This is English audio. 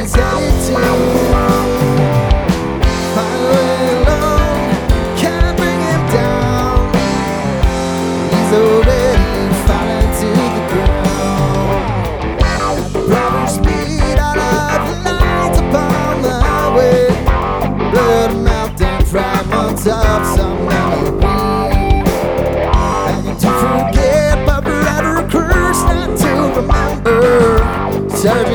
he's headed to. Highway alone, can't bring him down. He's already falling to the ground. At the proper speed, out of the lights upon the highway. Blood mouth and fragments of some memory. Hanging to forget, but rather a curse not to remember. Serving